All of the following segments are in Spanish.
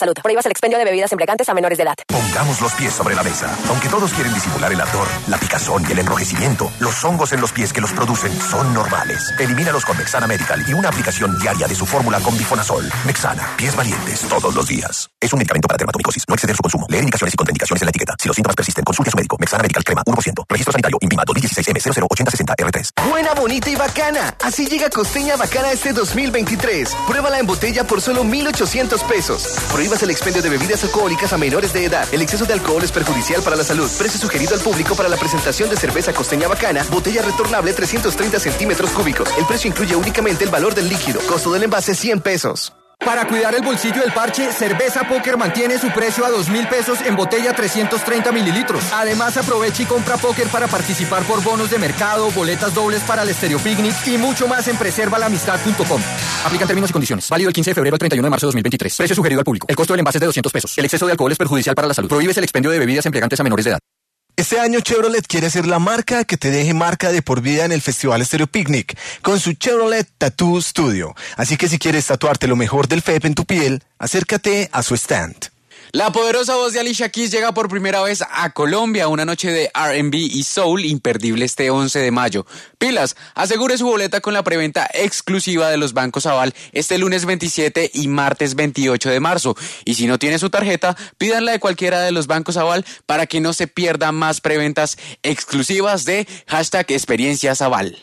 salud. Prohíbas el expendio de bebidas embriagantes a menores de edad. Pongamos los pies sobre la mesa. Aunque todos quieren disimular el ardor, la picazón y el enrojecimiento, los hongos en los pies que los producen son normales. Elimínalos con Mexana Medical y una aplicación diaria de su fórmula con bifonazol. Mexana, pies valientes todos los días. Es un medicamento para dermatomicosis. No exceder su consumo. Leer indicaciones y contraindicaciones en la etiqueta. Si los síntomas persisten, consulte a su médico. Mexana Medical Crema 1%. Registro sanitario INVIMA 2016 M008060R3. Buena, bonita y bacana. Así llega Costeña Bacana este 2023. Pruébala en botella por solo 1,800 pesos. Prohíbas el expendio de bebidas alcohólicas a menores de edad. El exceso de alcohol es perjudicial para la salud. Precio sugerido al público para la presentación de cerveza Costeña Bacana. Botella retornable 330 centímetros cúbicos. El precio incluye únicamente el valor del líquido. Costo del envase 100 pesos. Para cuidar el bolsillo del parche, Cerveza Póker mantiene su precio a 2,000 pesos en botella 330 mililitros. Además, aprovecha y compra póker para participar por bonos de mercado, boletas dobles para el Estéreo Picnic y mucho más en preservalamistad.com. Aplican términos y condiciones. Válido el 15 de febrero al 31 de marzo de 2023. Precio sugerido al público. El costo del envase es de 200 pesos. El exceso de alcohol es perjudicial para la salud. Prohíbes el expendio de bebidas embriagantes a menores de edad. Este año Chevrolet quiere ser la marca que te deje marca de por vida en el Festival Estéreo Picnic con su Chevrolet Tattoo Studio. Así que si quieres tatuarte lo mejor del FEP en tu piel, acércate a su stand. La poderosa voz de Alicia Keys llega por primera vez a Colombia, una noche de R&B y soul imperdible este 11 de mayo. Pilas, asegure su boleta con la preventa exclusiva de los Bancos Aval este lunes 27 y martes 28 de marzo. Y si no tiene su tarjeta, pídanla de cualquiera de los Bancos Aval para que no se pierda más preventas exclusivas de #experienciasaval.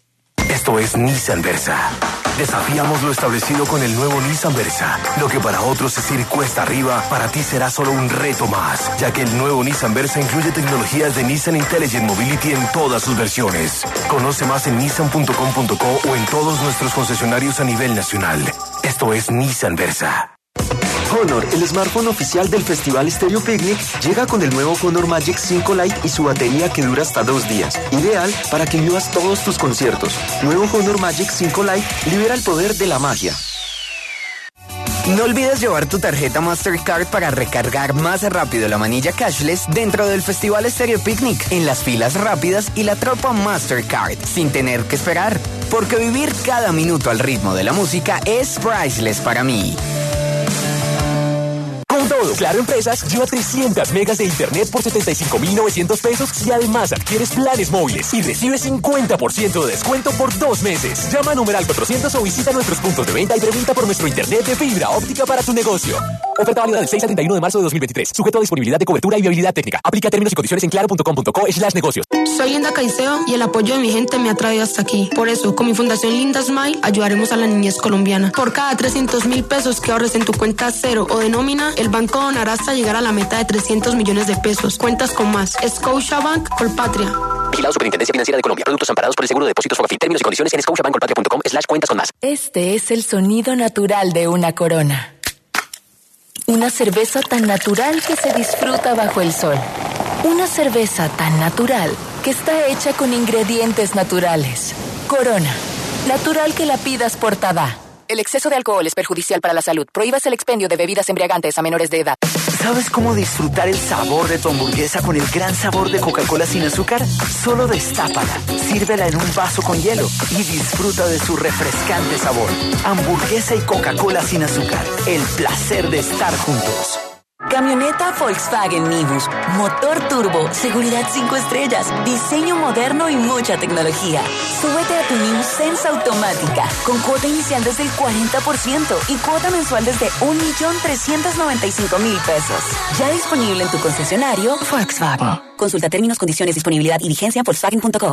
Esto es Nissan Versa. Desafiamos lo establecido con el nuevo Nissan Versa. Lo que para otros es ir cuesta arriba, para ti será solo un reto más, ya que el nuevo Nissan Versa incluye tecnologías de Nissan Intelligent Mobility en todas sus versiones. Conoce más en nissan.com.co o en todos nuestros concesionarios a nivel nacional. Esto es Nissan Versa. Honor, el smartphone oficial del Festival Estéreo Picnic, llega con el nuevo Honor Magic 5 Lite y su batería que dura hasta 2 días. Ideal para que vivas todos tus conciertos. Nuevo Honor Magic 5 Lite libera el poder de la magia. No olvides llevar tu tarjeta Mastercard para recargar más rápido la manilla cashless dentro del Festival Estéreo Picnic, en las filas rápidas y la tropa Mastercard, sin tener que esperar. Porque vivir cada minuto al ritmo de la música es priceless para mí. Con todo, Claro Empresas lleva 300 megas de internet por 75,900 pesos y además adquieres planes móviles y recibes 50% de descuento por 2 meses. Llama a numeral 400 o visita nuestros puntos de venta y pregunta por nuestro internet de fibra óptica para tu negocio. Oferta válida del 6 al 31 de marzo de 2023. Sujeto a disponibilidad de cobertura y viabilidad técnica. Aplica términos y condiciones en claro.com.co/negocios. Soy Linda Caicedo y el apoyo de mi gente me ha traído hasta aquí. Por eso, con mi fundación Linda Smile, ayudaremos a la niñez colombiana. Por cada 300,000 pesos que ahorres en tu cuenta cero o de nómina, el banco donará hasta llegar a la meta de 300 millones de pesos. Cuentas con más. Scotiabank Colpatria. Vigilado Superintendencia Financiera de Colombia. Productos amparados por el Seguro de Depósitos Fogafín. Términos y condiciones en scotiabankcolpatria.com/cuentas con más. Este es el sonido natural de una Corona. Una cerveza tan natural que se disfruta bajo el sol. Una cerveza tan natural que está hecha con ingredientes naturales. Corona. Natural que la pidas por Tada. El exceso de alcohol es perjudicial para la salud. Prohíbas el expendio de bebidas embriagantes a menores de edad. ¿Sabes cómo disfrutar el sabor de tu hamburguesa con el gran sabor de Coca-Cola sin azúcar? Solo destápala, sírvela en un vaso con hielo y disfruta de su refrescante sabor. Hamburguesa y Coca-Cola sin azúcar. El placer de estar juntos. Camioneta Volkswagen Nibus, motor turbo, seguridad 5 estrellas, diseño moderno y mucha tecnología. Súbete a tu New Sense automática, con cuota inicial desde el 40% y cuota mensual desde 1,395,000 pesos. Ya disponible en tu concesionario Volkswagen. Consulta términos, condiciones, disponibilidad y vigencia en Volkswagen.co.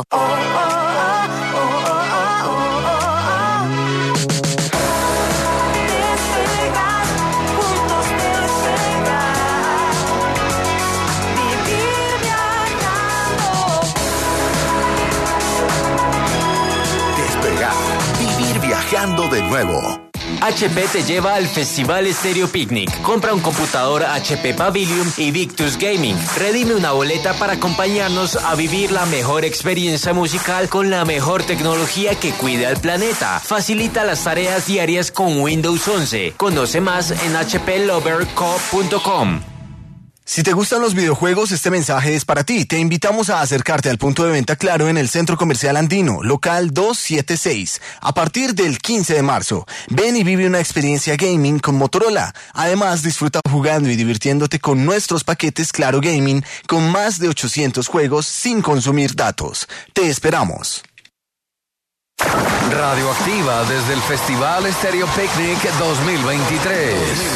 Viajando de nuevo. HP te lleva al Festival Estéreo Picnic. Compra un computador HP Pavilion y Victus Gaming. Redime una boleta para acompañarnos a vivir la mejor experiencia musical con la mejor tecnología que cuida al planeta. Facilita las tareas diarias con Windows 11. Conoce más en hploverco.com. Si te gustan los videojuegos, este mensaje es para ti. Te invitamos a acercarte al punto de venta Claro en el Centro Comercial Andino, local 276, a partir del 15 de marzo. Ven y vive una experiencia gaming con Motorola. Además, disfruta jugando y divirtiéndote con nuestros paquetes Claro Gaming con más de 800 juegos sin consumir datos. Te esperamos. Radioactiva desde el Festival Estéreo Picnic 2023.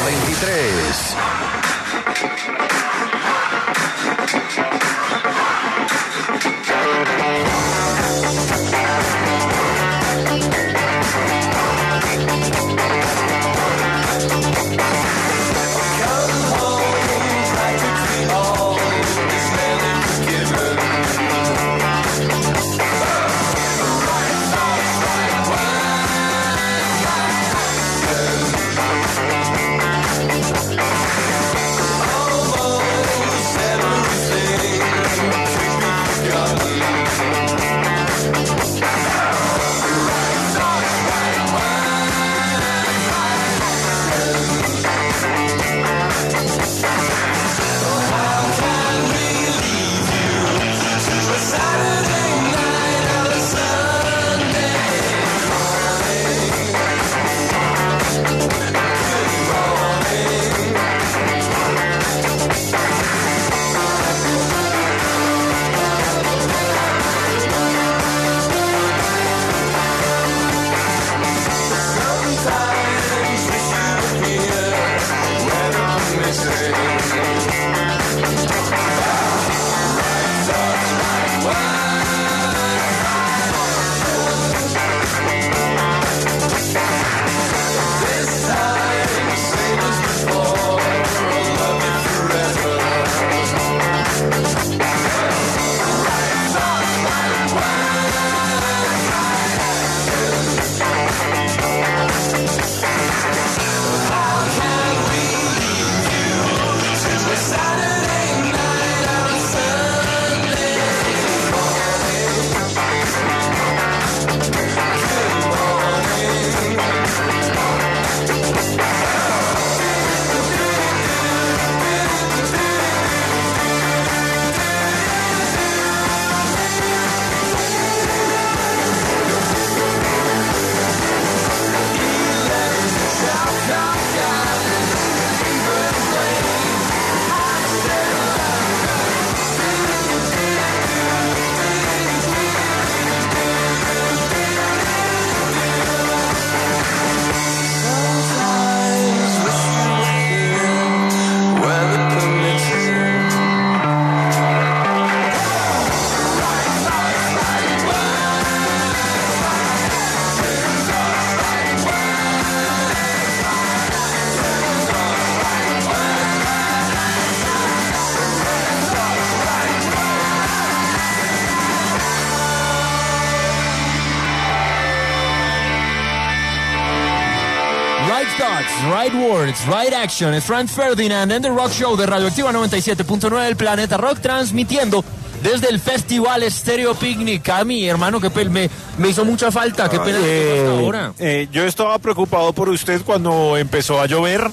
Right Words, Right Action, es Franz Ferdinand en The Rock Show de Radioactiva 97.9 del Planeta Rock, transmitiendo desde el Festival Estéreo Picnic. A mi hermano, que me hizo mucha falta, qué pena que hasta ahora. Yo estaba preocupado por usted cuando empezó a llover,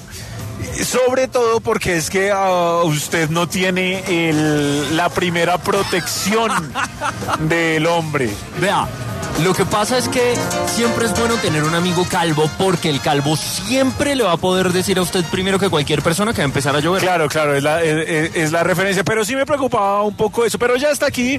sobre todo porque es que usted no tiene la primera protección del hombre. Vea, lo que pasa es que siempre es bueno tener un amigo calvo, porque el calvo siempre le va a poder decir a usted primero que cualquier persona que va a empezar a llover. Claro, es la referencia, pero sí me preocupaba un poco eso, pero ya está aquí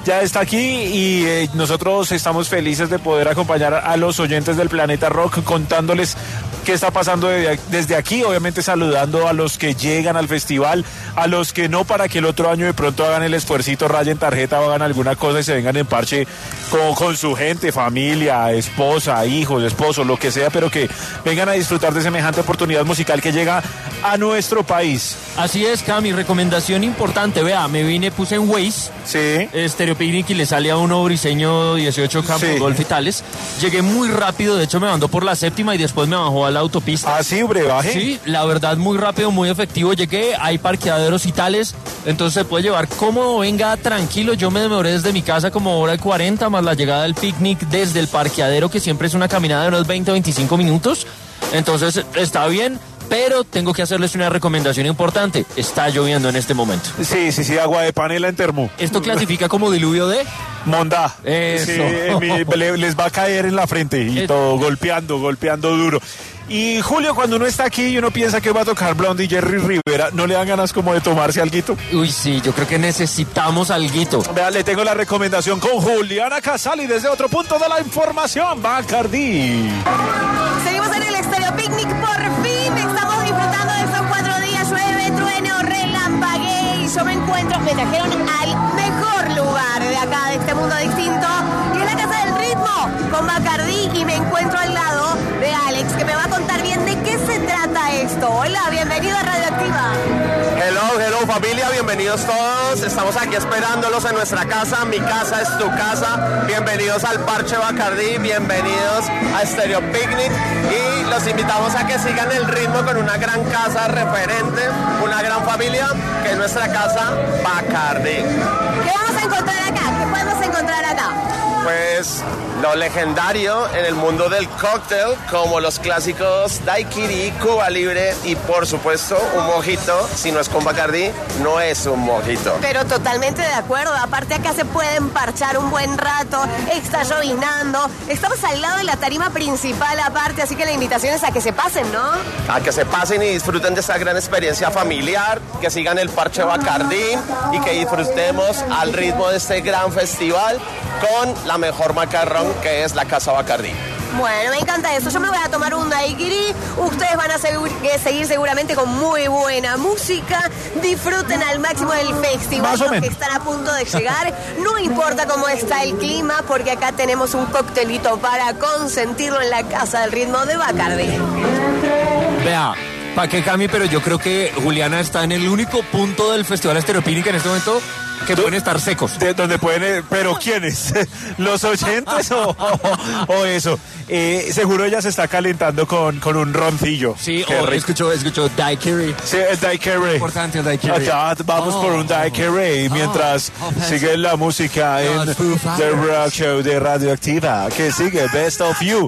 y nosotros estamos felices de poder acompañar a los oyentes del Planeta Rock contándoles qué está pasando desde aquí, obviamente saludando a los que llegan al festival, a los que no, para que el otro año de pronto hagan el esfuercito, rayen tarjeta o hagan alguna cosa y se vengan en parche con su gente, familia, esposa, hijos, esposo, lo que sea, pero que vengan a disfrutar de semejante oportunidad musical que llega a nuestro país. Así es, Cami, recomendación importante, vea, puse en Waze, Estéreo Picnic, y le sale a uno Briseño 18 Campo Golf y tales. Llegué muy rápido, de hecho me mandó por la séptima y después me bajó a la autopista. ¿Ah, sí, brebaje? Sí, la verdad, muy rápido, muy efectivo. Llegué, hay parqueaderos y tales, entonces se puede llevar cómodo, venga tranquilo. Yo me demoré desde mi casa como hora y 40, más la llegada del picnic desde el parqueadero, que siempre es una caminada de unos 20 o 25 minutos. Entonces está bien, pero tengo que hacerles una recomendación importante. Está lloviendo en este momento. Sí, agua de panela en termo. ¿Esto clasifica como diluvio de? Mondá. Eso. Sí, les va a caer en la frente y todo, golpeando duro. Y Julio, cuando uno está aquí y uno piensa que va a tocar Blondie y Jerry Rivera, ¿no le dan ganas como de tomarse alguito? Uy, sí, yo creo que necesitamos alguito. Vea, le tengo la recomendación con Juliana Casali desde otro punto de la información, Bacardí. Seguimos en el Estéreo Picnic, por fin estamos disfrutando de estos 4 días, llueve, trueno, relampaguee, y yo me encuentro, me trajeron al mejor lugar de acá, de este mundo distinto, y es la Casa del Ritmo, con Bacardí, y me encuentro al lado de Alex, que me va a contar bien de qué se trata esto. Hola, bienvenido a Radioactiva. Hello familia, bienvenidos todos, estamos aquí esperándolos en nuestra casa, mi casa es tu casa, bienvenidos al Parche Bacardí, bienvenidos a Estéreo Picnic y los invitamos a que sigan el ritmo con una gran casa referente, una gran familia que es nuestra casa Bacardí. ¿Qué vamos a encontrar acá? ¿Qué podemos encontrar acá? Pues lo legendario en el mundo del cóctel, como los clásicos daiquiri, Cuba Libre y por supuesto un mojito. Si no es con Bacardí, no es un mojito. Pero totalmente de acuerdo, aparte acá se pueden parchar un buen rato, está lloviznando, estamos al lado de la tarima principal aparte, así que la invitación es a que se pasen, ¿no? A que se pasen y disfruten de esta gran experiencia familiar, que sigan el Parche Bacardí y que disfrutemos al ritmo de este gran festival con la mejor macarrón que es la Casa Bacardí. Bueno, me encanta eso. Yo me voy a tomar un daiquiri. Ustedes van a seguir seguramente con muy buena música. Disfruten al máximo del festival, los que están a punto de llegar. No importa cómo está el clima, porque acá tenemos un coctelito para consentirlo en la Casa del Ritmo de Bacardí. Vea, ¿para qué, Cami? Pero yo creo que Juliana está en el único punto del Festival Estéreo Picnic en este momento que pueden estar secos. Donde pueden, pero ¿quiénes? ¿Los oyentes o eso? Seguro ella se está calentando con un roncillo. Sí, escucho daiquiri. Sí, el daiquiri. Importante el daiquiri. Allá vamos por un daiquiri mientras sigue la música en The Rock Show de Radioactiva, que sigue Best of You.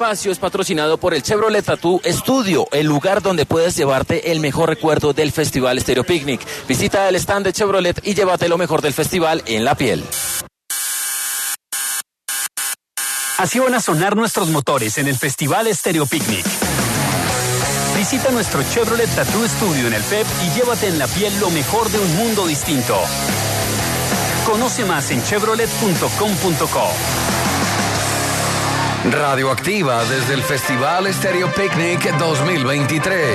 espacio es patrocinado por el Chevrolet Tattoo Studio, el lugar donde puedes llevarte el mejor recuerdo del Festival Stereo Picnic. Visita el stand de Chevrolet y llévate lo mejor del festival en la piel. Así van a sonar nuestros motores en el Festival Stereo Picnic. Visita nuestro Chevrolet Tattoo Studio en el FEP y llévate en la piel lo mejor de un mundo distinto. Conoce más en chevrolet.com.co. Radioactiva desde el Festival Stereo Picnic 2023.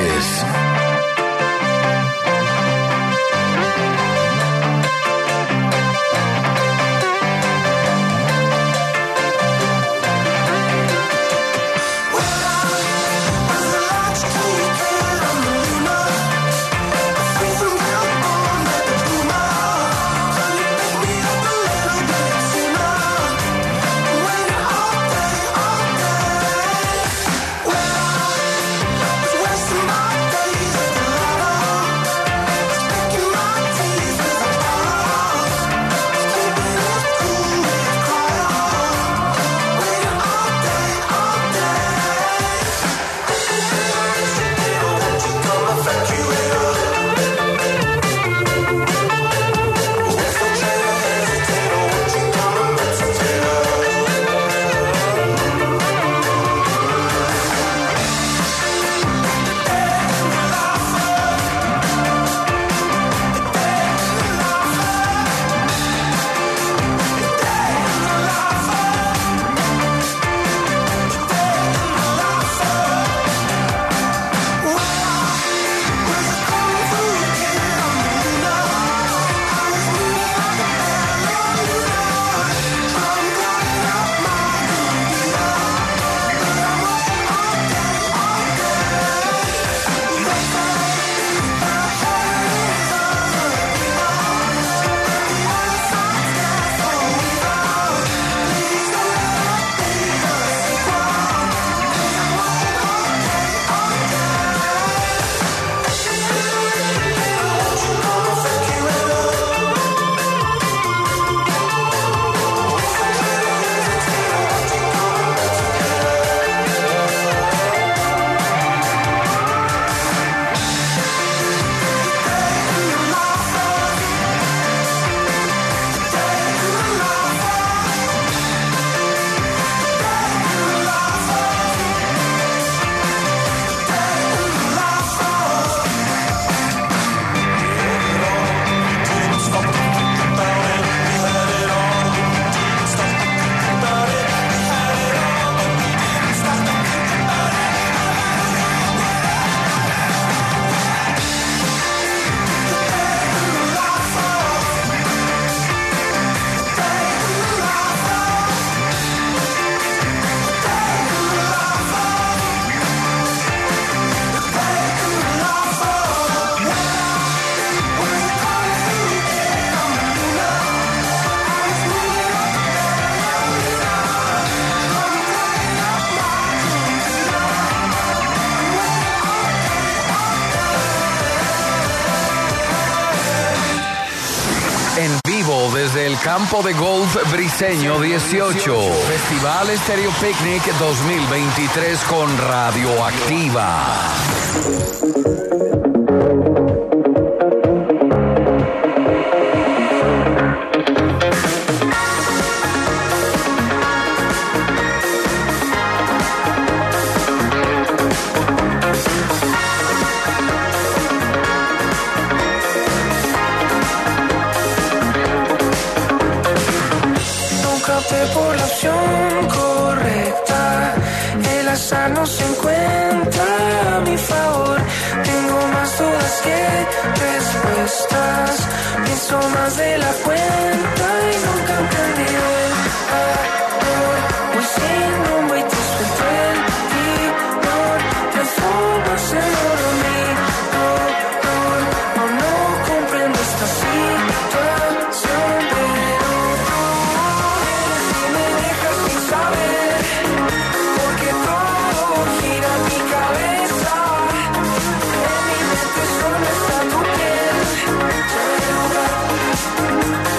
Desde el campo de golf Briseño 18, Festival Stereo Picnic 2023 con Radioactiva. Por la opción correcta, el azar no se encuentra a mi favor. Tengo más dudas que respuestas, pienso más de la cuenta y nunca entendí el amor. Voy sin rumbo y te suelto el timón, transformas en oro mi dolor. No comprendo esta situación, pero me dejas sin saber, porque todo gira en mi cabeza. En mi mente solo está tu piel.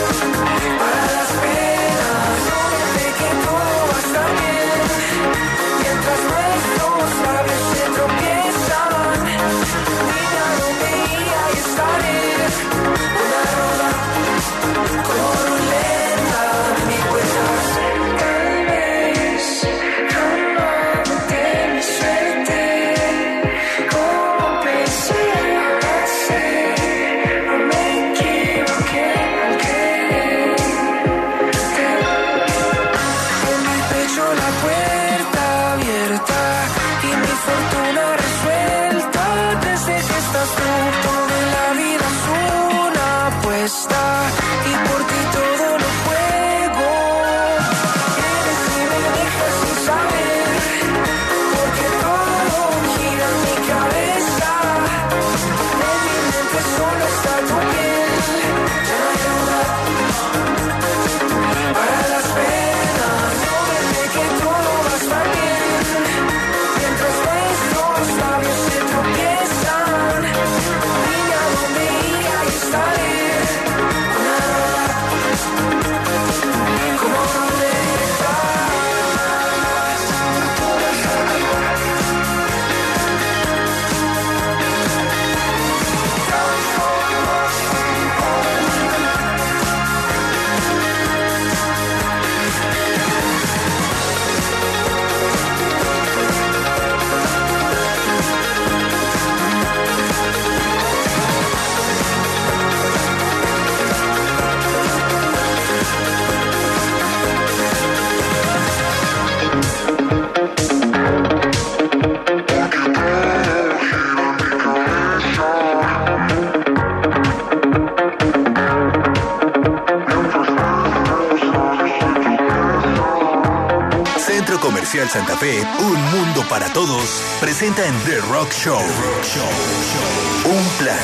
Comercial Santa Fe, un mundo para todos, presenta en The Rock Show. Un plan.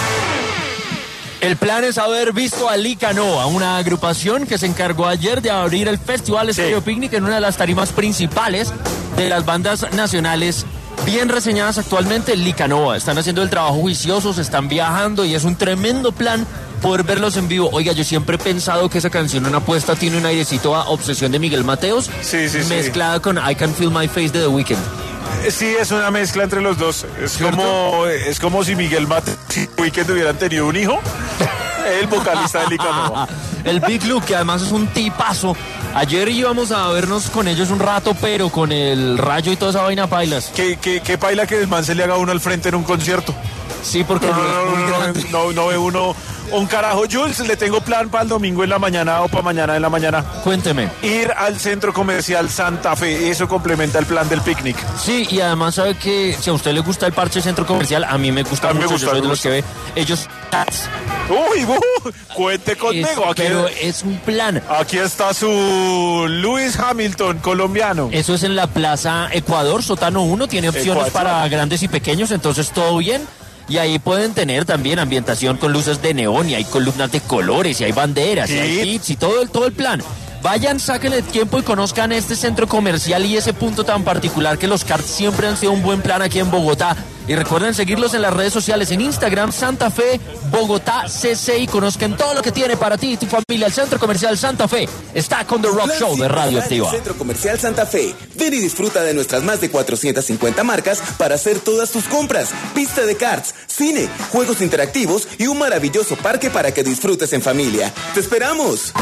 El plan es haber visto a Licanoa, una agrupación que se encargó ayer de abrir el Festival Estéreo Picnic en una de las tarimas principales de las bandas nacionales bien reseñadas actualmente. Licanoa, están haciendo el trabajo juicioso, se están viajando y es un tremendo plan poder verlos en vivo. Oiga, yo siempre he pensado que esa canción en apuesta tiene un airecito a Obsesión de Miguel Mateos, mezclada con I Can Feel My Face de The Weeknd. Sí, es una mezcla entre los dos. Es como si Miguel Mateos y Weeknd hubieran tenido un hijo. El vocalista de Licanoa. El Big Luke, que además es un tipazo. Ayer íbamos a vernos con ellos un rato, pero con el rayo y toda esa vaina pailas. ¿Qué paila que el man se le haga uno al frente en un concierto? Sí, porque no ve uno un carajo. Jules, le tengo plan para el domingo en la mañana o para mañana en la mañana. Cuénteme. Ir al Centro Comercial Santa Fe, eso complementa el plan del picnic. Sí, y además sabe que si a usted le gusta el parche Centro Comercial, a mí me gusta mucho. Yo soy de los que ve ellos. Uy, cuente conmigo. Pero es un plan. Aquí está su Lewis Hamilton, colombiano. Eso es en la Plaza Ecuador, Sótano 1, tiene opciones para grandes y pequeños, entonces todo bien. Y ahí pueden tener también ambientación con luces de neón y hay columnas de colores y hay banderas y hay hits y todo el plan. Vayan, saquen el tiempo y conozcan este centro comercial y ese punto tan particular que los karts siempre han sido un buen plan aquí en Bogotá. Y recuerden seguirlos en las redes sociales, en Instagram, Santa Fe, Bogotá, CC, y conozcan todo lo que tiene para ti y tu familia. El Centro Comercial Santa Fe está con The Rock Show de Radio Activa. Centro Comercial Santa Fe. Ven y disfruta de nuestras más de 450 marcas para hacer todas tus compras. Pista de karts, cine, juegos interactivos y un maravilloso parque para que disfrutes en familia. ¡Te esperamos!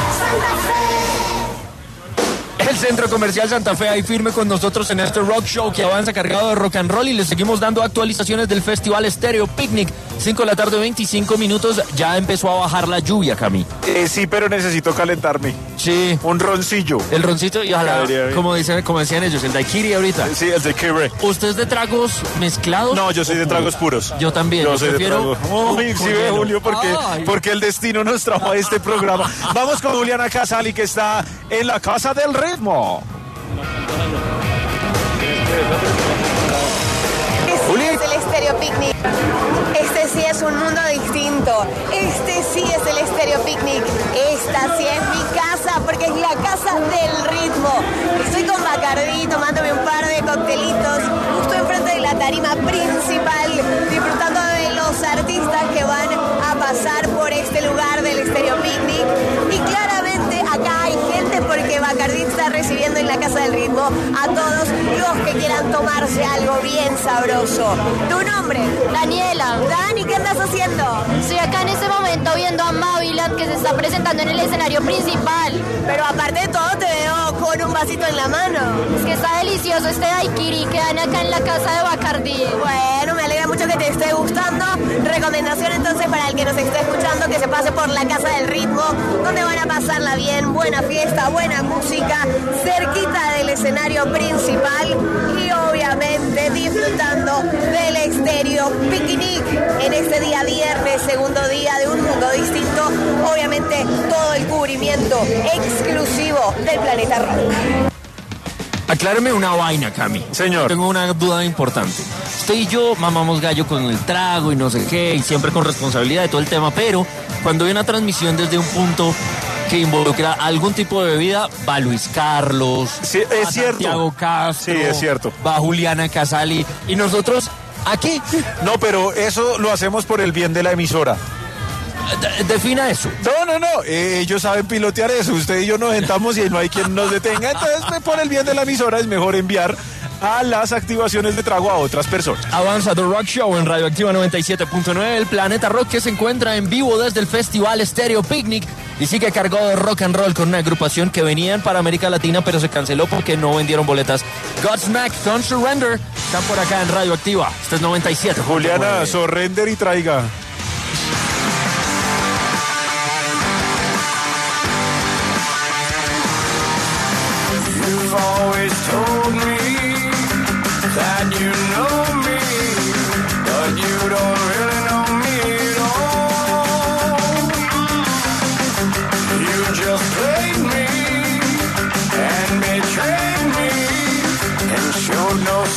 El Centro Comercial Santa Fe ahí firme con nosotros en este Rock Show que avanza cargado de rock and roll y les seguimos dando actualizaciones del Festival Estéreo Picnic. 5 de la tarde, 25 minutos, ya empezó a bajar la lluvia, Cami. Sí, pero necesito calentarme. Sí. Un roncillo. El roncito y ojalá, como decían ellos, el daiquiri ahorita. Sí, el daiquiri. ¿Usted es de tragos mezclados? No, yo soy de tragos puros. Yo también. Yo soy prefiero... de tragos. Sí, ve, Julio, porque el destino nos trajo a este programa. Vamos con Juliana Casali, que está en la Casa del Ritmo. Este es el Estéreo Picnic. Este sí es un mundo distinto. Este sí es el Estéreo Picnic. Esta sí es mi casa, porque es la casa del ritmo. Estoy con Bacardí tomándome un par de coctelitos justo enfrente de la tarima principal, disfrutando de los artistas que van a pasar por este lugar del Estéreo Picnic. Y claramente acá hay gente porque Bacardí está recibiendo en la casa del ritmo a todos los que quieran tomarse algo bien sabroso. ¿Tu nombre? Daniela. Dani, ¿qué andas haciendo? Estoy acá en este momento viendo a Maviland que se está presentando en el escenario principal. Pero aparte de todo te veo con un vasito en la mano. Es que está delicioso este daiquiri que dan acá en la casa de Bacardí. Bueno, me alegra mucho que te esté gustando. Recomendación entonces para el que nos esté escuchando que se pase por la Casa del Ritmo, donde van a pasarla bien, buena fiesta, buena música, cerquita del escenario principal y obviamente disfrutando del Estéreo Picnic en este día viernes, segundo día de un mundo distinto. Obviamente todo el cubrimiento exclusivo del Planeta Rock. Acláreme una vaina, Cami. Señor. Tengo una duda importante. Usted y yo mamamos gallo con el trago y no sé qué, y siempre con responsabilidad de todo el tema, pero cuando hay una transmisión desde un punto que involucra algún tipo de bebida, va Luis Carlos, sí, es cierto. Santiago Castro, sí, es cierto. Va Juliana Casali, y nosotros, ¿aquí? No, pero eso lo hacemos por el bien de la emisora. Defina eso. No. Ellos saben pilotear eso. Usted y yo nos sentamos y no hay quien nos detenga. Entonces, por el bien de la emisora, es mejor enviar a las activaciones de trago a otras personas. Avanza The Rock Show en Radio Activa 97.9, el Planeta Rock, que se encuentra en vivo desde el Festival Estéreo Picnic y sigue cargado de rock and roll con una agrupación que venían para América Latina, pero se canceló porque no vendieron boletas. Godsmack, Don't Surrender, están por acá en Radio Activa. Este es 97. Juliana, surrender y traiga. You've always told me that you know me, but you don't really know me at all. You just played me and betrayed me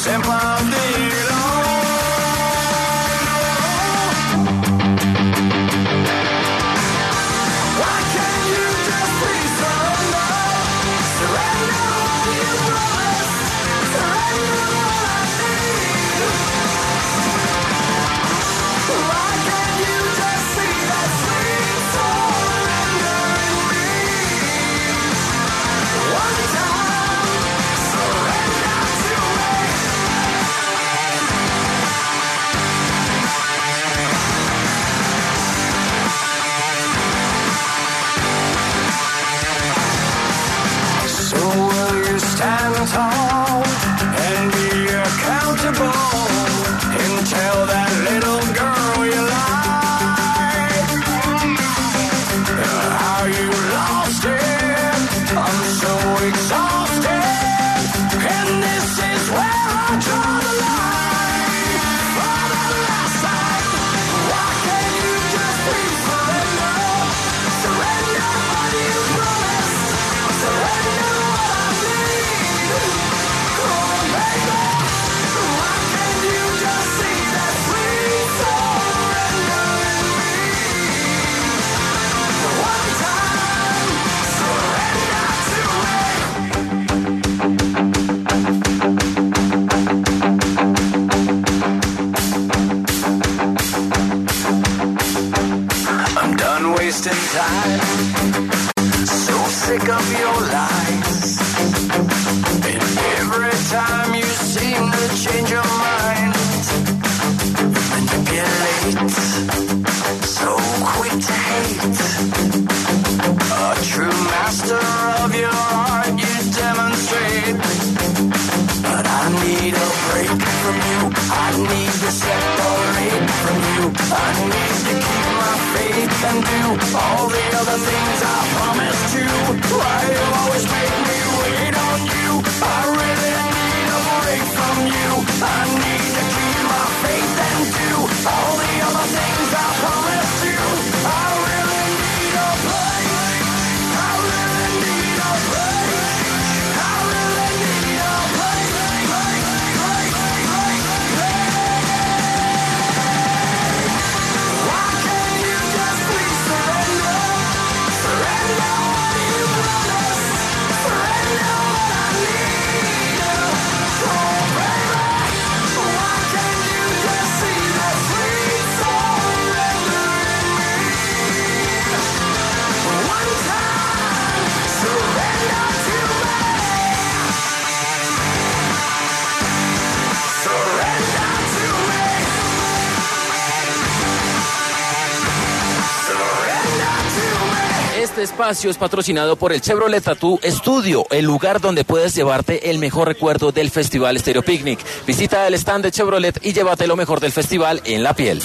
Este espacio es patrocinado por el Chevrolet Tattoo Studio, el lugar donde puedes llevarte el mejor recuerdo del Festival Stereo Picnic. Visita el stand de Chevrolet y llévate lo mejor del festival en la piel.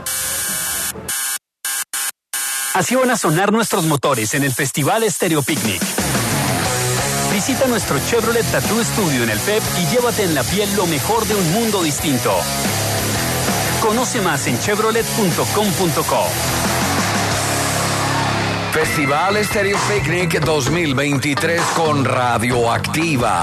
Así van a sonar nuestros motores en el Festival Stereo Picnic. Visita nuestro Chevrolet Tattoo Studio en el FEP y llévate en la piel lo mejor de un mundo distinto. Conoce más en chevrolet.com.co. Festival Stereo Picnic 2023 con Radioactiva.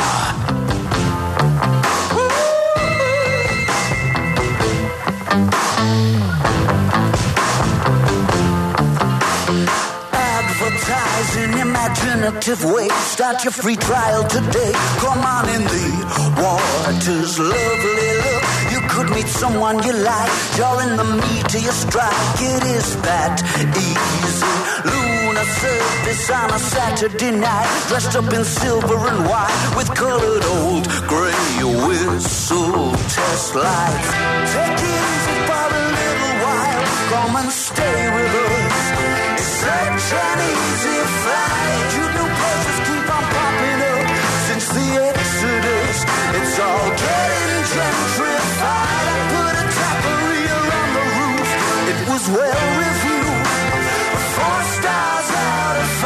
Advertising imaginative ways. Start your free trial today. Come on in, the water's lovely. Look, you could meet someone you like. You're in the meat of your strike. It is that easy. Luna surface on a Saturday night. Dressed up in silver and white with colored old gray whistle test lights. Take it easy for a little while. Come and stay with us. Such an easy flight. You new places keep on popping up since the Exodus. It's all getting gentrified. I put a taqueria on the roof. It was well reviewed. 4 stars out of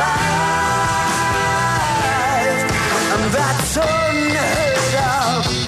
5. And that's unheard of.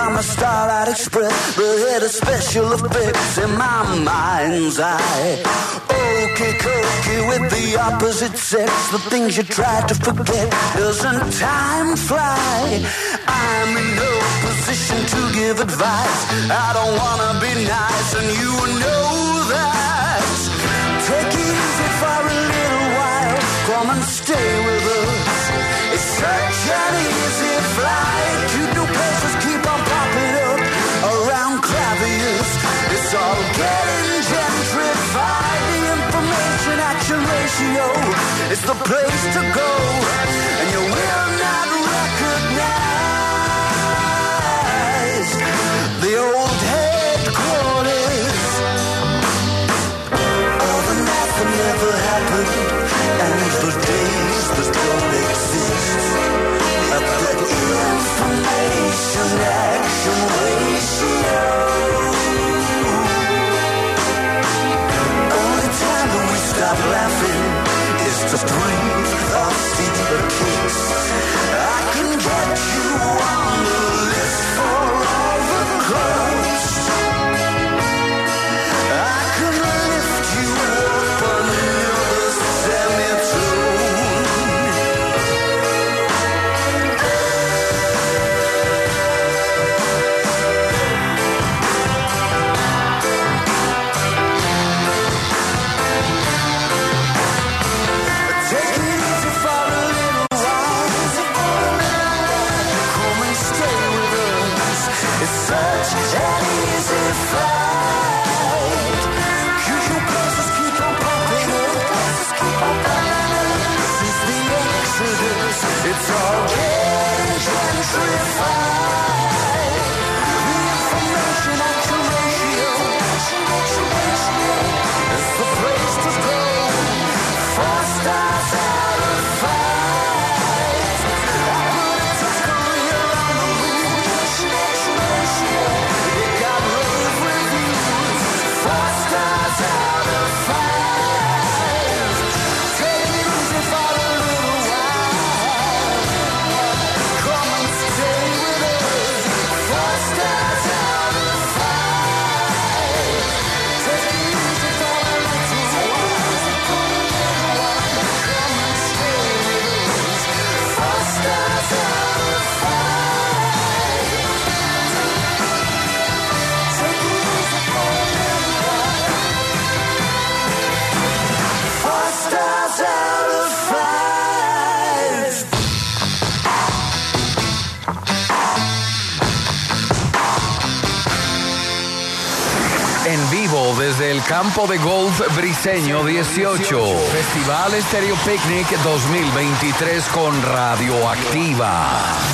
I'm a Starlight Express, the head of special effects in my mind's eye. Okey cokey with the opposite sex, the things you try to forget. Doesn't time fly? I'm in no position to give advice. I don't wanna be nice, and you know that. Take it easy for a little while. Come and stay with us. It's such an easy flight. Cute new places keep on popping up around Clavius. It's all getting gentrified. The information action ratio is the place to go, and you will not recognize the old headquarters. All the math that never happened, and the days that don't exist. The information action ratio. Only time when we stop laughing is to breathe or see the kiss. I can get you on the list for all the clubs. I can lift you up under the semitone. Take it easy for a little while. Come and stay with us. It's such an easy flight. Cute places keep on popping up. Since the Exodus, it's all getting gentrified. The information action ratio is the place to go. 4 stars out of 5. I put a tickle around the moon. It got rave reviews. 4 stars out of 5. Take it easy for a little while. Come and stay with us. 4 stars out of 5. Take it easy for a little while. Come and stay with us. 4 stars out of 5. Take it easy for a little while. 4 stars out of 5. En vivo desde el campo de golf Briseño 18. Festival Estéreo Picnic 2023 con Radioactiva.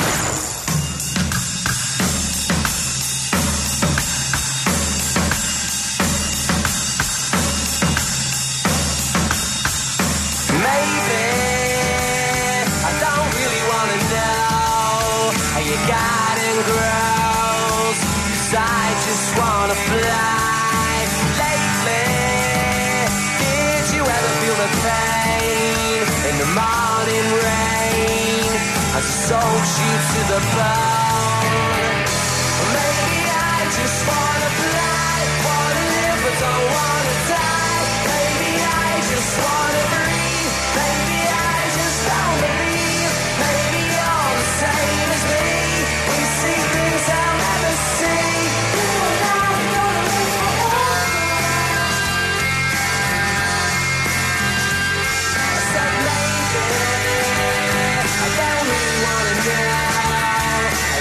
Maybe I don't really wanna know how you got in grows, 'cause I just wanna fly. Lately, did you ever feel the pain in the morning rain as it soaks you to the bone? Maybe I just wanna fly, wanna live but don't wanna die. Maybe I just wanna breathe. Maybe I just don't believe. Maybe you're the same as me. We see things I'll never see. You and I are gonna live forever. I said maybe I don't really wanna know how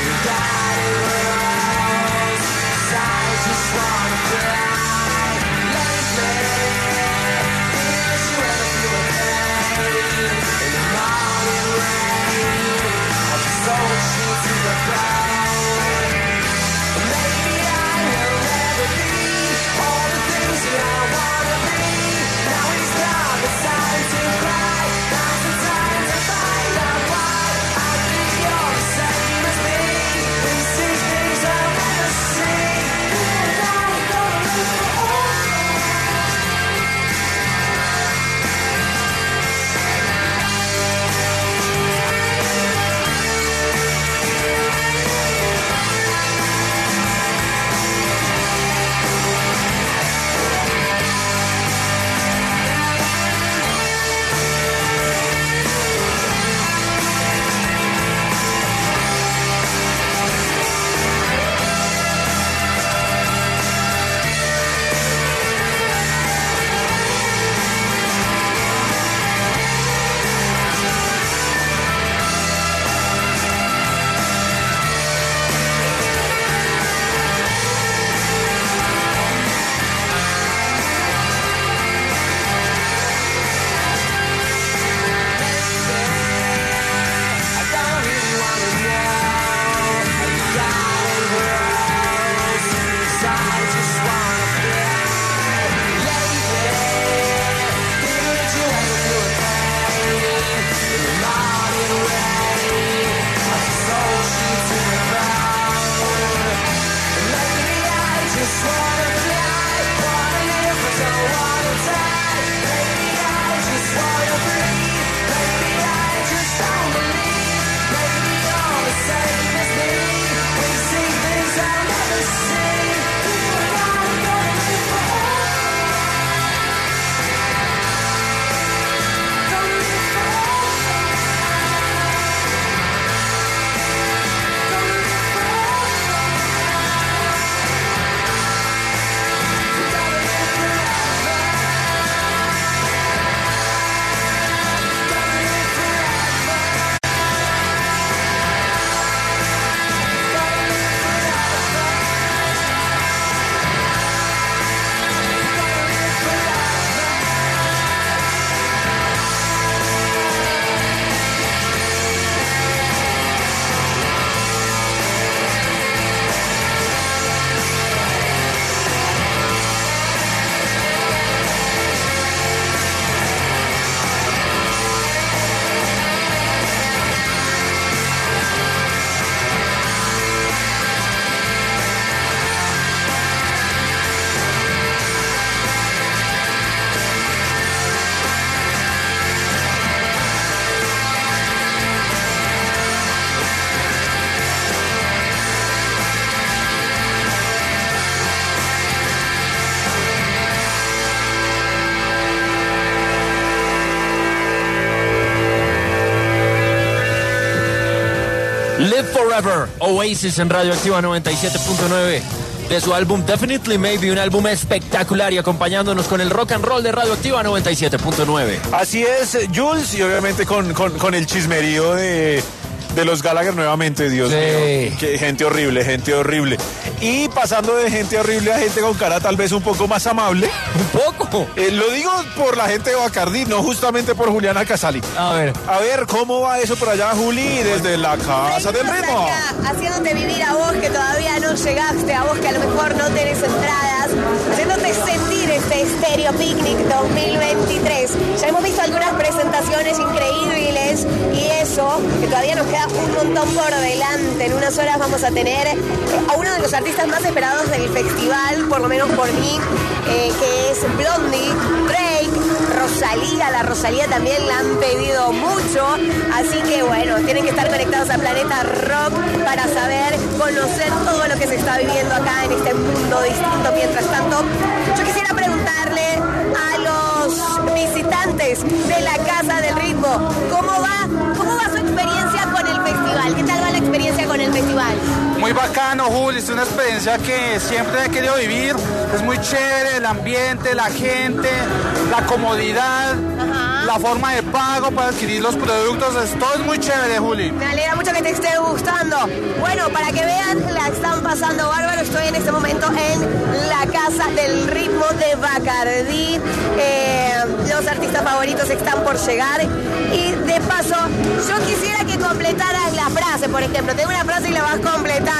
Live Forever, Oasis en Radioactiva 97.9. De su álbum Definitely Maybe, un álbum espectacular y acompañándonos con el rock and roll de Radioactiva 97.9. Así es, Jules, y obviamente con el chismerío de los Gallagher nuevamente, Dios mío. Que gente horrible. Y pasando de gente horrible a gente con cara tal vez un poco más amable. ¿Un poco? Lo digo por la gente de Bacardí, no justamente por Juliana Casali. A ver, ¿cómo va eso por allá, Juli? Desde la Casa del Ritmo. Acá, haciéndote vivir a vos que todavía no llegaste, a vos que a lo mejor no tenés entradas, haciéndote sentir este Stereo Picnic 2023. Ya hemos visto algunas presentaciones increíbles y eso, que todavía nos queda un montón por delante. En unas horas vamos a tener a uno de los artistas más esperados del festival, por lo menos por mí, que es Blondie, Drake, Rosalía. La Rosalía también la han pedido mucho, así que bueno, tienen que estar conectados a Planeta Rock para saber, conocer todo lo que se está viviendo acá en este mundo distinto. Mientras tanto, yo quisiera preguntarle a los visitantes de la Casa del Ritmo, ¿cómo va su experiencia con el festival? ¿Qué tal va la experiencia con el festival? Muy bacano, Juli, es una experiencia que siempre he querido vivir. Es muy chévere el ambiente, la gente, la comodidad, la forma de pago para adquirir los productos. Todo es muy chévere, Juli. Me alegra mucho que te esté gustando. Bueno, para que vean, la están pasando bárbaro. Estoy en este momento en la Casa del Ritmo de Bacardí. Los artistas favoritos están por llegar. Y de paso, yo quisiera que completaras la frase, por ejemplo. Tengo una frase y la vas completando.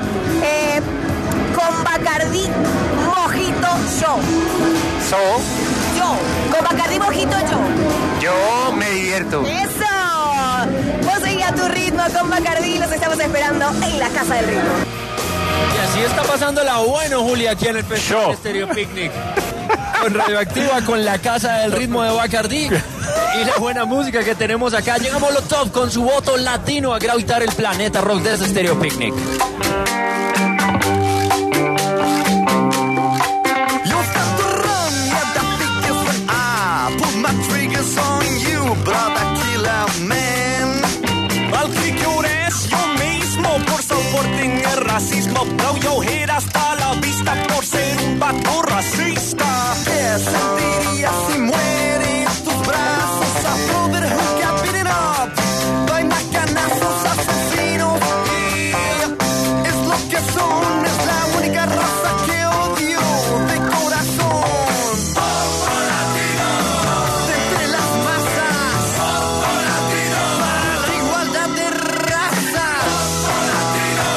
Con Bacardí, mojito yo. Yo. Con Bacardí, mojito yo. Yo me divierto. ¡Eso! Vos seguís a tu ritmo con Bacardí. Los estamos esperando en la Casa del Ritmo. Y así está pasando la bueno, Julia, aquí en el Festival Stereo Picnic. Con Radioactiva, con la Casa del Ritmo de Bacardí y la buena música que tenemos acá. Llega Molotov con su voto latino a gravitar el planeta rock desde Stereo Picnic. Racismo, blow your head hasta la vista por ser un vato racista. ¿Qué sentirías si mueren tus brazos? A brotherhood got beaten up by macanazos asesinos. Yeah. Es lo que son, es la única raza que odio de corazón. Popo latino, de entre las masas. Popo latino, para la igualdad de raza. Popo latino.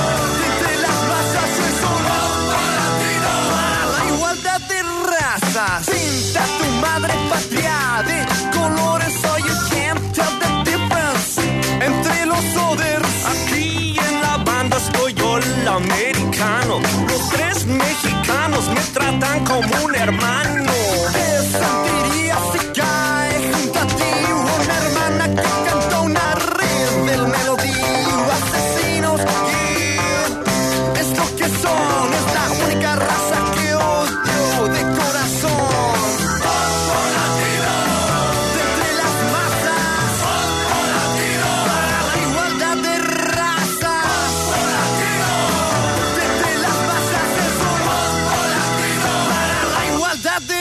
Pinta tu madre patria de colores so you can't tell the difference entre los oders. Aquí en la banda estoy yo el americano. Los tres mexicanos me tratan como un hermano. ¿Qué sentirías si cae junto a ti una hermana que canta una red del melodío? Asesinos, yeah. Es lo que son, es la única raza que odio de corazón. Popo latino, de entre las masas. Popo latino, para la igualdad de raza. Popo latino, de entre las masas es un Popo latino, para la igualdad de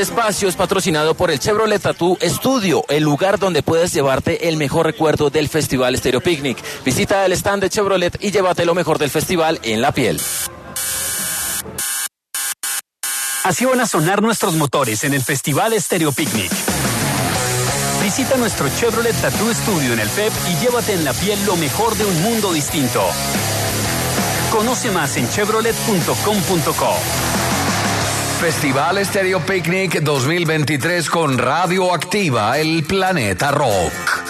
espacio es patrocinado por el Chevrolet Tattoo Studio, el lugar donde puedes llevarte el mejor recuerdo del Festival Stereo Picnic. Visita el stand de Chevrolet y llévate lo mejor del festival en la piel. Así van a sonar nuestros motores en el Festival Stereo Picnic. Visita nuestro Chevrolet Tattoo Studio en el FEP y llévate en la piel lo mejor de un mundo distinto. Conoce más en chevrolet.com.co. Festival Stereo Picnic 2023 con Radio Activa, el Planeta Rock.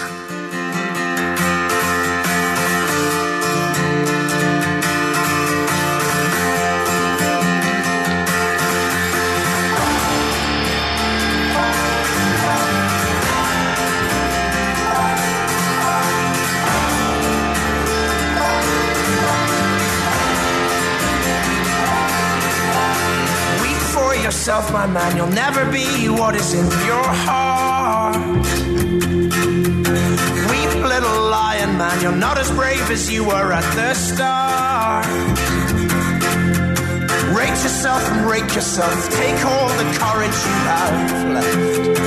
Yourself, my man, you'll never be what is in your heart. Weep, little lion man, you're not as brave as you were at the start. Rate yourself and rake yourself, take all the courage you have left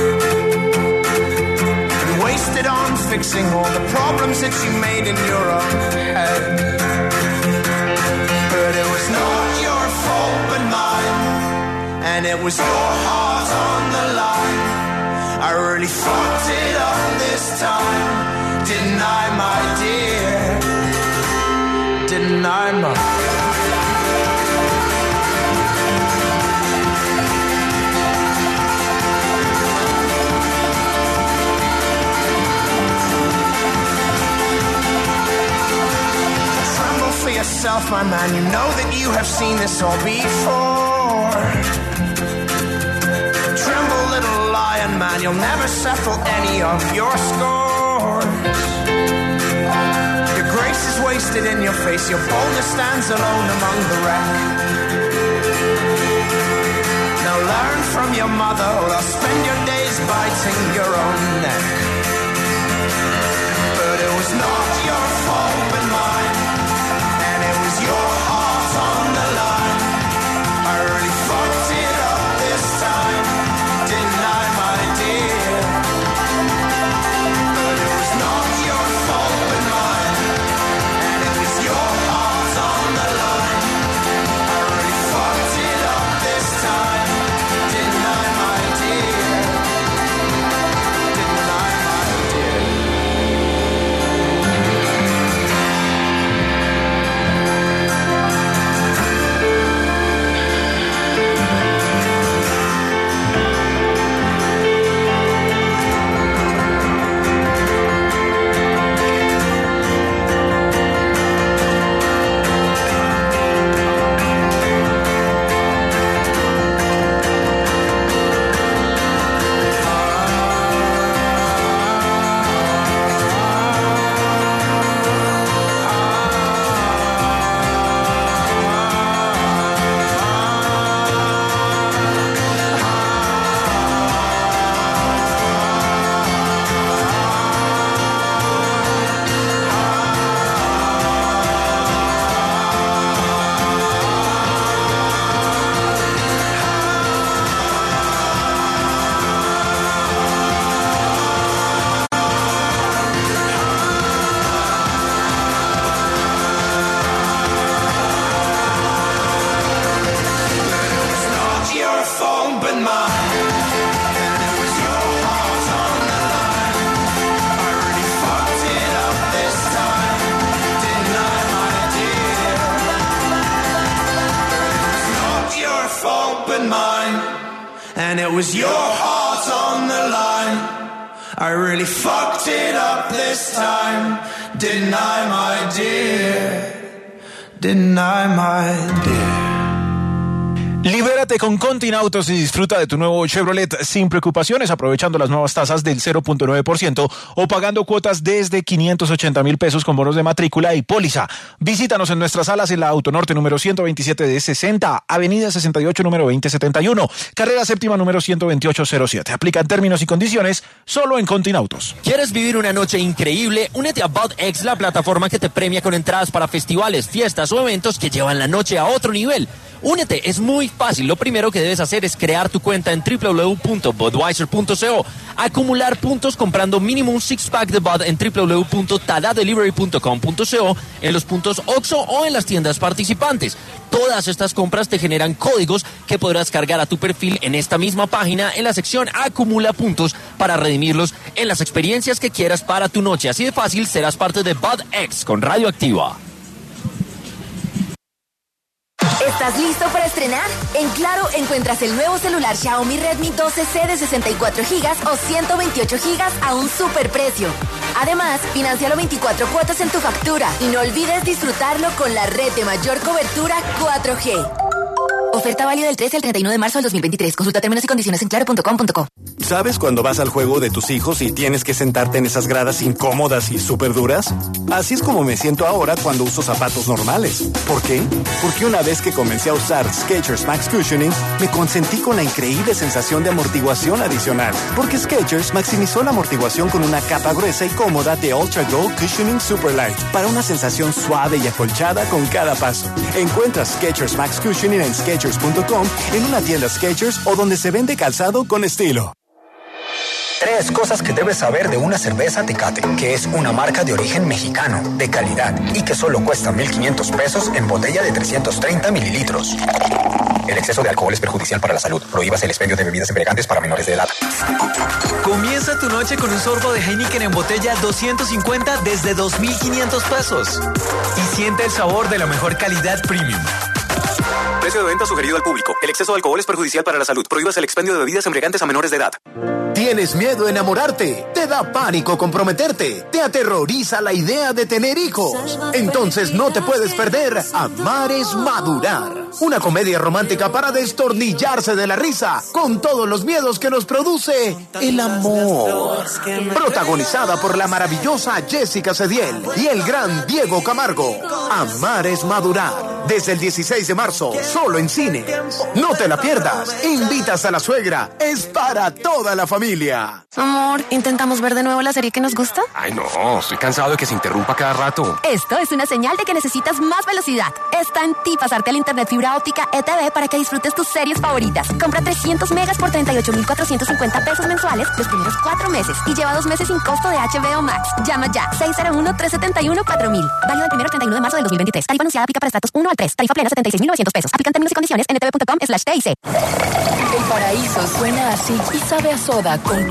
and waste it on fixing all the problems that you made in your own head. But it was not your fault but mine, and it was your heart on the line. I really fucked it up this time, didn't I, my dear? Didn't I, my Tremble for yourself, my man, you know that you have seen this all before. Little lion man, you'll never settle any of your scores. Your grace is wasted in your face, your boldness stands alone among the wreck. Now learn from your mother, or I'll spend your days biting your own neck. But it was not your fault but mine, and it was your heart on the line. I really fucked it up this time, didn't I, my dear? But it was not your fault but mine, and it was your heart on the line. I really fucked it up this time, didn't I, my dear? Didn't I, my dear? And it was your heart on the line. I really fucked it up this time, didn't I, my dear? Didn't I, my dear? Libérate con Continautos y disfruta de tu nuevo Chevrolet sin preocupaciones, aprovechando las nuevas tasas del 0.9% o pagando cuotas desde 580,000 pesos con bonos de matrícula y póliza. Visítanos en nuestras salas en la Autonorte número 127 de 60, Avenida 68 número 2071, Carrera Séptima número 12807. Aplican términos y condiciones solo en Continautos. ¿Quieres vivir una noche increíble? Únete a BudX, la plataforma que te premia con entradas para festivales, fiestas o eventos que llevan la noche a otro nivel. Únete, es muy muy fácil. Lo primero que debes hacer es crear tu cuenta en www.budweiser.co. Acumular puntos comprando mínimo un six-pack de Bud en www.tadadelivery.com.co, en los puntos OXXO o en las tiendas participantes. Todas estas compras te generan códigos que podrás cargar a tu perfil en esta misma página en la sección Acumula puntos para redimirlos en las experiencias que quieras para tu noche. Así de fácil serás parte de Bud X con Radioactiva. ¿Estás listo para estrenar? En Claro encuentras el nuevo celular Xiaomi Redmi 12C de 64 GB o 128 GB a un superprecio. Además, financialo 24 cuotas en tu factura y no olvides disfrutarlo con la red de mayor cobertura 4G. Oferta válida del 13 al 31 de marzo del 2023. Consulta términos y condiciones en claro.com.co. ¿Sabes cuando vas al juego de tus hijos y tienes que sentarte en esas gradas incómodas y súper duras? Así es como me siento ahora cuando uso zapatos normales. ¿Por qué? Porque una vez que comencé a usar Skechers Max Cushioning, me consentí con la increíble sensación de amortiguación adicional. Porque Skechers maximizó la amortiguación con una capa gruesa y cómoda de Ultra Gold Cushioning Super Light para una sensación suave y acolchada con cada paso. Encuentra Skechers Max Cushioning en Skechers.com, en una tienda Skechers o donde se vende calzado con estilo. 3 cosas que debes saber de una cerveza Tecate, que es una marca de origen mexicano, de calidad, y que solo cuesta 1,500 pesos en botella de 330 mililitros. El exceso de alcohol es perjudicial para la salud. Prohíbas el expendio de bebidas embriagantes para menores de edad. Comienza tu noche con un sorbo de Heineken en botella 250 desde 2,500 pesos. Y siente el sabor de la mejor calidad premium. Precio de venta sugerido al público. El exceso de alcohol es perjudicial para la salud. Prohíbas el expendio de bebidas embriagantes a menores de edad. ¿Tienes miedo a enamorarte? ¿Te da pánico comprometerte? ¿Te aterroriza la idea de tener hijos? Entonces no te puedes perder Amar es Madurar. Una comedia romántica para destornillarse de la risa con todos los miedos que nos produce el amor. Protagonizada por la maravillosa Jessica Cediel y el gran Diego Camargo. Amar es Madurar. Desde el 16 de marzo, solo en cine. No te la pierdas. Invitas a la suegra. Es para toda la familia. Amor, ¿intentamos ver de nuevo la serie que nos gusta? Ay, no, estoy cansado de que se interrumpa cada rato. Esto es una señal de que necesitas más velocidad. Está en ti pasarte al internet fibra óptica ETV para que disfrutes tus series favoritas. Compra 300 megas por 38,450 pesos mensuales los primeros 4 meses y lleva 2 meses sin costo de HBO Max. Llama ya, 601-371-4000. Válido del 1 al 31 de marzo del 2023. Tarifa anunciada aplica para estratos 1 al 3. Tarifa plena 76,900 pesos. Aplican términos y condiciones en etv.com/TIC. El paraíso suena así y sabe a soda con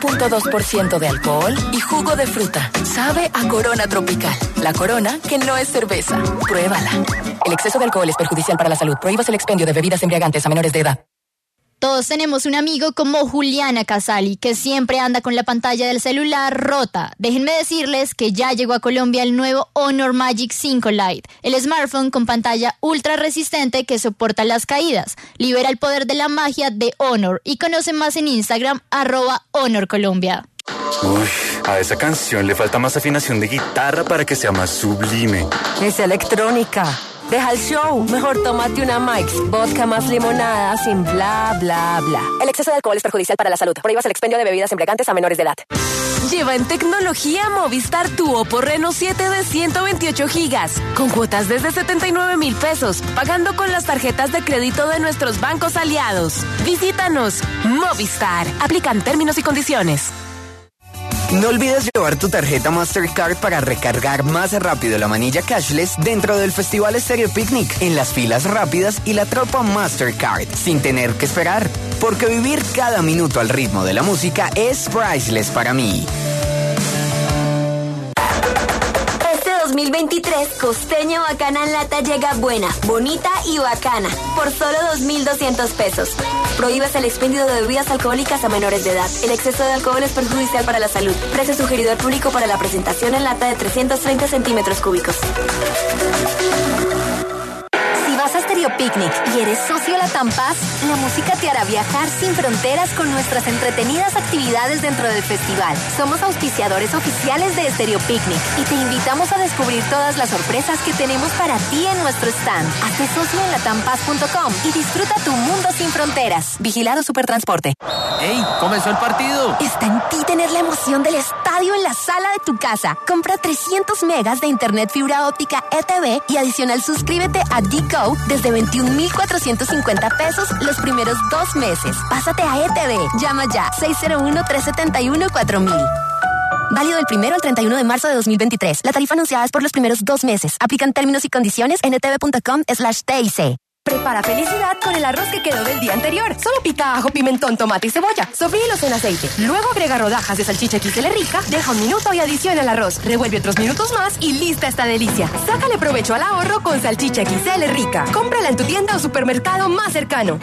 4.2% de alcohol y jugo de fruta. Sabe a Corona Tropical. La Corona que no es cerveza. Pruébala. El exceso de alcohol es perjudicial para la salud. Prohíbas el expendio de bebidas embriagantes a menores de edad. Todos tenemos un amigo como Juliana Casali, que siempre anda con la pantalla del celular rota. Déjenme decirles que ya llegó a Colombia el nuevo Honor Magic 5 Lite, el smartphone con pantalla ultra resistente que soporta las caídas. Libera el poder de la magia de Honor y conoce más en Instagram @HonorColombia. Uy, a esa canción le falta más afinación de guitarra para que sea más sublime. Es electrónica. Deja el show. Mejor tómate una Mike's vodka más limonada sin bla, bla, bla. El exceso de alcohol es perjudicial para la salud. Prohíbas el expendio de bebidas embriagantes a menores de edad. Lleva en tecnología Movistar tu Oppo Reno 7 de 128 gigas, con cuotas desde 79,000 pesos, pagando con las tarjetas de crédito de nuestros bancos aliados. Visítanos. Movistar. Aplican términos y condiciones. No olvides llevar tu tarjeta Mastercard para recargar más rápido la manilla cashless dentro del Festival Stereo Picnic, en las filas rápidas y la tropa Mastercard, sin tener que esperar. Porque vivir cada minuto al ritmo de la música es priceless para mí. 2023, Costeño Bacana en Lata llega buena, bonita y bacana, por solo 2,200 pesos. Prohíbas el expendio de bebidas alcohólicas a menores de edad. El exceso de alcohol es perjudicial para la salud. Precio sugerido al público para la presentación en lata de 330 centímetros cúbicos. Si vas a Stereo Picnic y eres socio Latam Pass, la música te hará viajar sin fronteras con nuestras entretenidas actividades dentro del festival. Somos auspiciadores oficiales de Stereo Picnic y te invitamos a descubrir todas las sorpresas que tenemos para ti en nuestro stand. Hazte socio en latampass.com y disfruta tu mundo sin fronteras. Vigilado Supertransporte. ¡Ey! ¡Comenzó el partido! Está en ti tener la emoción del estadio en la sala de tu casa. Compra 300 megas de internet fibra óptica ETV y adicional suscríbete a Dico Nu desde 21,450 pesos los primeros 2 meses. Pásate a ETV. Llama ya 601-371-4000. Válido del 1 al 31 de marzo de 2023. La tarifa anunciada es por los primeros 2 meses. Aplican términos y condiciones en etv.com/TIC. Prepara felicidad con el arroz que quedó del día anterior. Solo pica ajo, pimentón, tomate y cebolla. Sofríelos en aceite. Luego agrega rodajas de salchicha XL rica, deja 1 minuto y adiciona el arroz. Revuelve otros minutos más y lista esta delicia. Sácale provecho al ahorro con salchicha XL rica. Cómprala en tu tienda o supermercado más cercano.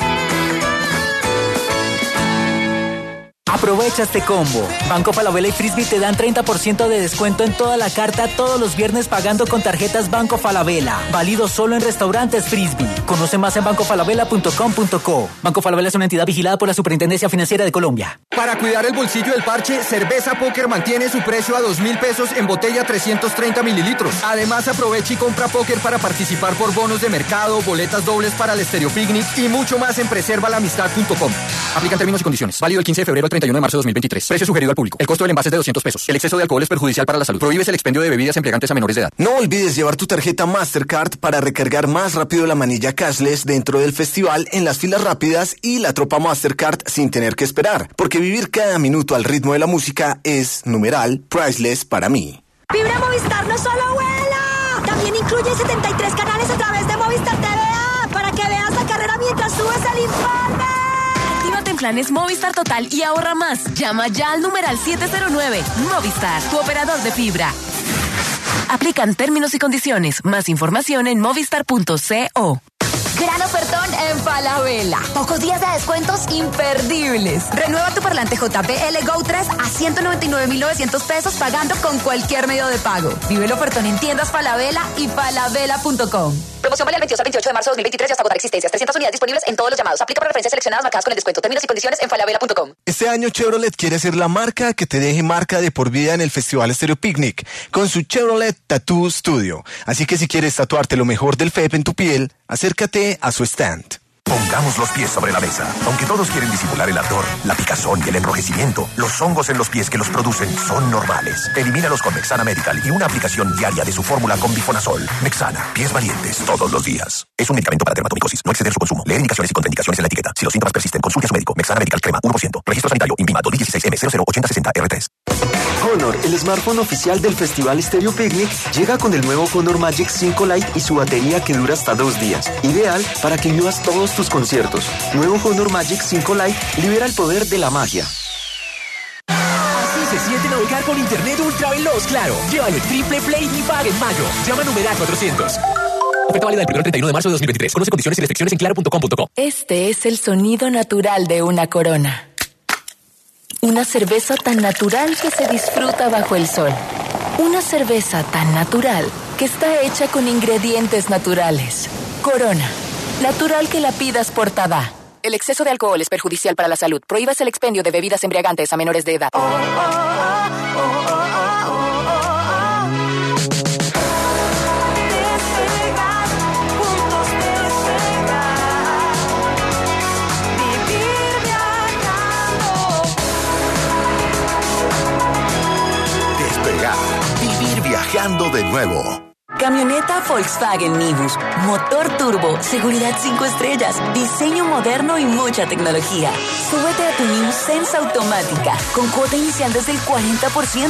Aprovecha este combo. Banco Falabella y Frisbee te dan 30% de descuento en toda la carta todos los viernes pagando con tarjetas Banco Falabella. Válido solo en restaurantes Frisbee. Conoce más en bancofalabella.com.co. Banco Falabella es una entidad vigilada por la Superintendencia Financiera de Colombia. Para cuidar el bolsillo del parche, Cerveza Póker mantiene su precio a 2.000 pesos en botella 330 mililitros. Además, aprovecha y compra póker para participar por bonos de mercado, boletas dobles para el Estéreo Picnic y mucho más en preservalamistad.com. Aplican términos y condiciones. Válido el 15 de febrero al 31 de marzo de 2023. Precio sugerido al público. El costo del envase es de 200 pesos. El exceso de alcohol es perjudicial para la salud. Prohíbes el expendio de bebidas embriagantes a menores de edad. No olvides llevar tu tarjeta Mastercard para recargar más rápido la manilla cashless dentro del festival en las filas rápidas y la tropa Mastercard sin tener que esperar. Porque vivir cada minuto al ritmo de la música es, numeral, priceless para mí. Fibra Movistar no solo vuela, también incluye 73 canales a través de Movistar TVA para que veas la carrera mientras subes el informe. Actívate en planes Movistar Total y ahorra más. Llama ya al numeral 709. Movistar, tu operador de fibra. Aplican términos y condiciones. Más información en movistar.co. Gran ofertón en Falabella. Pocos días de descuentos imperdibles. Renueva tu parlante JBL Go 3 a 199,900 pesos pagando con cualquier medio de pago. Vive el ofertón en tiendas Falabella y falabella.com. Promoción vale el 22 al 28 de marzo de 2023 y hasta agotar existencias. 300 unidades disponibles en todos los llamados. Aplica para referencias seleccionadas marcadas con el descuento. Términos y condiciones en falabella.com. Este año Chevrolet quiere ser la marca que te deje marca de por vida en el Festival Estéreo Picnic con su Chevrolet Tattoo Studio. Así que si quieres tatuarte lo mejor del FEP en tu piel, acércate a su stand. Pongamos los pies sobre la mesa. Aunque todos quieren disimular el ardor, la picazón y el enrojecimiento, los hongos en los pies que los producen son normales. Elimínalos con Mexana Medical y una aplicación diaria de su fórmula con bifonazol. Mexana, pies valientes todos los días. Es un medicamento para dermatomicosis. No exceder su consumo. Leer indicaciones y contraindicaciones en la etiqueta. Si los síntomas persisten, consulte a su médico. Mexana Medical Crema 1%. Registro sanitario INVIMA 2016 M008060R3. Honor, el smartphone oficial del Festival Estéreo Picnic, llega con el nuevo Honor Magic 5 Lite y su batería que dura hasta 2 días. Ideal para que vivas todos tus conciertos. Nuevo Honor Magic 5 Lite libera el poder de la magia. Así se siente navegar con internet ultra veloz, claro. Llévalo el triple play y paga en mayo. Llama a numeral 400. Oferta válida del 1 al 31 de marzo de 2023. Conoce condiciones y restricciones en claro.com.co. Este es el sonido natural de una Corona. Una cerveza tan natural que se disfruta bajo el sol. Una cerveza tan natural que está hecha con ingredientes naturales. Corona. Natural que la pidas por Tabá. El exceso de alcohol es perjudicial para la salud. Prohíbas el expendio de bebidas embriagantes a menores de edad. Despegar. Vivir viajando de nuevo. Camioneta Volkswagen Nibus, motor turbo, seguridad 5 estrellas, diseño moderno y mucha tecnología. Súbete a tu New Sense automática con cuota inicial desde el 40%